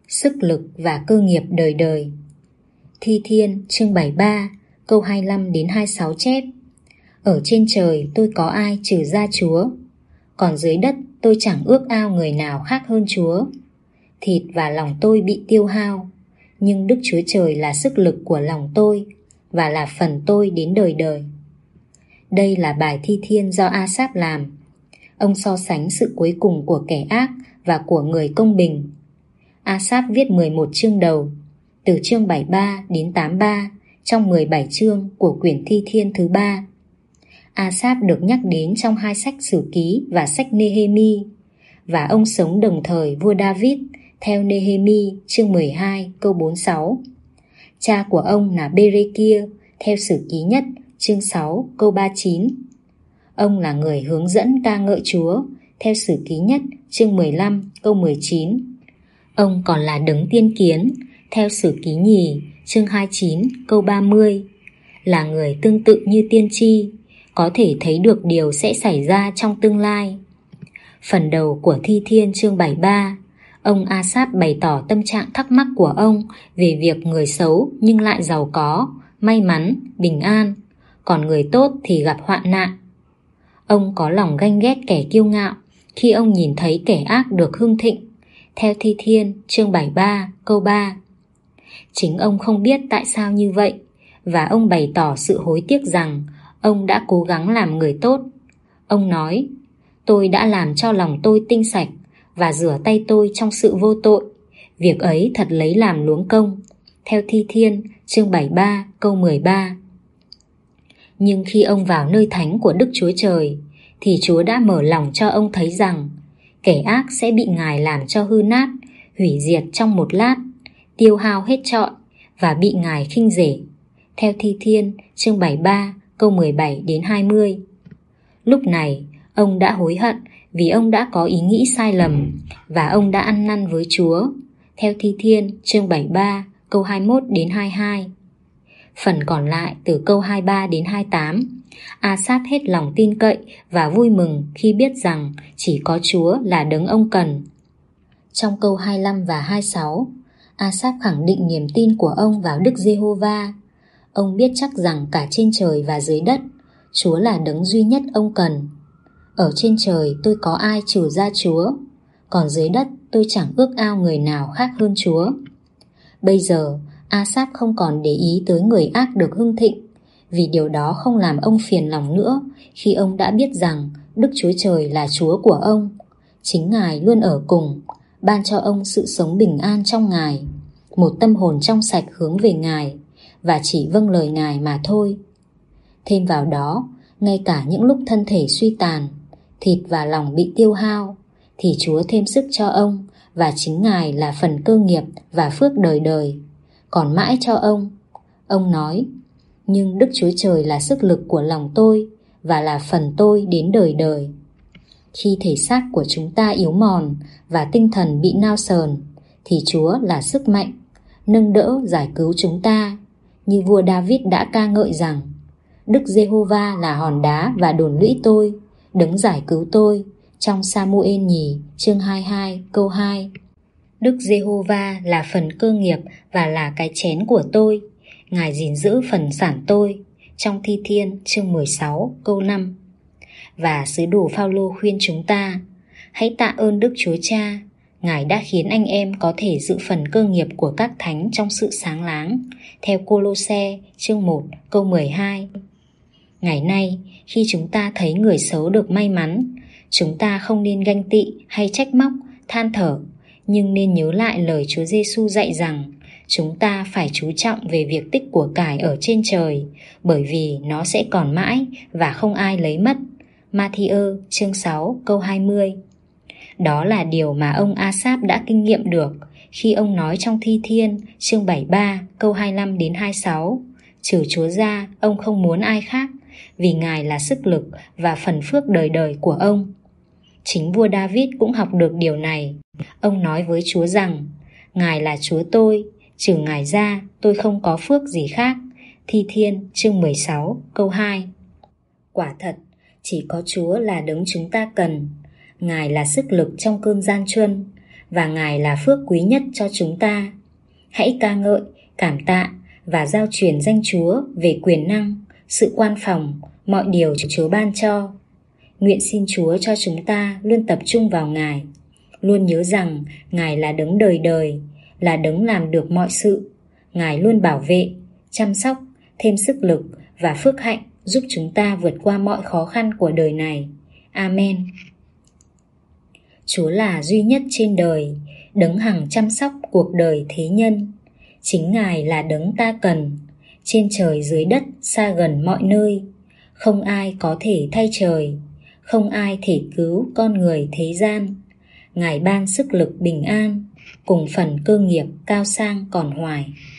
Sức lực và cơ nghiệp đời đời. Thi Thiên chương 73 câu 25 đến 26 chép: Ở trên trời tôi có ai trừ ra Chúa, còn dưới đất tôi chẳng ước ao người nào khác hơn Chúa. Thịt và lòng tôi bị tiêu hao, nhưng Đức Chúa Trời là sức lực của lòng tôi và là phần tôi đến đời đời. Đây là bài thi thiên do A-sáp làm. Ông so sánh sự cuối cùng của kẻ ác và của người công bình. A-sáp viết 11 chương đầu, từ chương 73 đến 83 trong 17 chương của quyển Thi Thiên thứ 3. A-sáp được nhắc đến trong hai sách Sử Ký và sách Nê-hê-mi, và ông sống đồng thời vua David theo Nê-hê-mi chương 12 câu 46. Cha của ông là Bê-rê-kia theo Sử Ký nhất chương 6 câu 39. Ông là người hướng dẫn ca ngợi Chúa theo Sử Ký nhất chương 15 câu 19. Ông còn là đấng tiên kiến theo Sử Ký nhì chương 29 câu 30, là người tương tự như tiên tri, có thể thấy được điều sẽ xảy ra trong tương lai. Phần đầu của Thi Thiên chương 73, ông A-sáp bày tỏ tâm trạng thắc mắc của ông về việc người xấu nhưng lại giàu có, may mắn, bình an, còn người tốt thì gặp hoạn nạn. Ông có lòng ganh ghét kẻ kiêu ngạo khi ông nhìn thấy kẻ ác được hưng thịnh, theo Thi Thiên chương 73 câu 3. Chính ông không biết tại sao như vậy, và ông bày tỏ sự hối tiếc rằng ông đã cố gắng làm người tốt. Ông nói: Tôi đã làm cho lòng tôi tinh sạch và rửa tay tôi trong sự vô tội. Việc ấy thật lấy làm luống công, theo Thi Thiên chương 73 câu 13. Nhưng khi ông vào nơi thánh của Đức Chúa Trời, thì Chúa đã mở lòng cho ông thấy rằng kẻ ác sẽ bị Ngài làm cho hư nát, hủy diệt trong một lát, tiêu hao hết trọi và bị Ngài khinh rể, theo Thi Thiên chương 73 câu 17 đến 20. Lúc này ông đã hối hận vì ông đã có ý nghĩ sai lầm, và ông đã ăn năn với Chúa, theo Thi Thiên chương 73 câu 21 đến 22. Phần còn lại từ câu 23 đến 28, A-sáp hết lòng tin cậy và vui mừng khi biết rằng chỉ có Chúa là đấng ông cần. Trong câu 25 và 26, A-sáp khẳng định niềm tin của ông vào Đức Giê-hô-va. Ông biết chắc rằng cả trên trời và dưới đất, Chúa là đấng duy nhất ông cần. Ở trên trời tôi có ai trừ ra Chúa, còn dưới đất tôi chẳng ước ao người nào khác hơn Chúa. Bây giờ A-sáp không còn để ý tới người ác được hưng thịnh, vì điều đó không làm ông phiền lòng nữa khi ông đã biết rằng Đức Chúa Trời là Chúa của ông. Chính Ngài luôn ở cùng, ban cho ông sự sống bình an trong Ngài, một tâm hồn trong sạch hướng về Ngài, và chỉ vâng lời Ngài mà thôi. Thêm vào đó, ngay cả những lúc thân thể suy tàn, thịt và lòng bị tiêu hao, thì Chúa thêm sức cho ông, và chính Ngài là phần cơ nghiệp và phước đời đời, còn mãi cho ông. Ông nói: Nhưng Đức Chúa Trời là sức lực của lòng tôi và là phần tôi đến đời đời. Khi thể xác của chúng ta yếu mòn và tinh thần bị nao sờn, thì Chúa là sức mạnh, nâng đỡ giải cứu chúng ta, như vua David đã ca ngợi rằng: Đức Giê-hô-va là hòn đá và đồn lũy tôi, đấng giải cứu tôi, trong Sa-mu-ên nhì chương 22 câu 2. Đức Giê-hô-va là phần cơ nghiệp và là cái chén của tôi, Ngài gìn giữ phần sản tôi, trong Thi Thiên chương 16 câu 5. Và sứ đồ Phao-lô khuyên chúng ta: Hãy tạ ơn Đức Chúa Cha, Ngài đã khiến anh em có thể dự phần cơ nghiệp của các thánh trong sự sáng láng, theo Cô-lô-se chương 1 câu 12. Ngày nay, khi chúng ta thấy người xấu được may mắn, chúng ta không nên ganh tị hay trách móc, than thở, nhưng nên nhớ lại lời Chúa Giêsu dạy rằng chúng ta phải chú trọng về việc tích của cải ở trên trời, bởi vì nó sẽ còn mãi và không ai lấy mất. Ma-thi-ơ chương 6 câu 20. Đó là điều mà ông A-sáp đã kinh nghiệm được khi ông nói trong Thi Thiên chương 73 câu 25 đến 26: Trừ Chúa ra, ông không muốn ai khác, vì Ngài là sức lực và phần phước đời đời của ông. Chính vua David cũng học được điều này. Ông nói với Chúa rằng: Ngài là Chúa tôi, trừ Ngài ra tôi không có phước gì khác. Thi Thiên chương 16 câu 2. Quả thật, chỉ có Chúa là đấng chúng ta cần. Ngài là sức lực trong cơn gian truân, và Ngài là phước quý nhất cho chúng ta. Hãy ca ngợi, cảm tạ và giao truyền danh Chúa về quyền năng, sự quan phòng, mọi điều Chúa ban cho. Nguyện xin Chúa cho chúng ta luôn tập trung vào Ngài, luôn nhớ rằng Ngài là đấng đời đời, là đấng làm được mọi sự. Ngài luôn bảo vệ, chăm sóc, thêm sức lực và phước hạnh giúp chúng ta vượt qua mọi khó khăn của đời này. Amen. Chúa là duy nhất trên đời, đấng hằng chăm sóc cuộc đời thế nhân. Chính Ngài là đấng ta cần, trên trời dưới đất xa gần mọi nơi. Không ai có thể thay trời, không ai thể cứu con người thế gian. Ngài ban sức lực bình an, cùng phần cơ nghiệp cao sang còn hoài.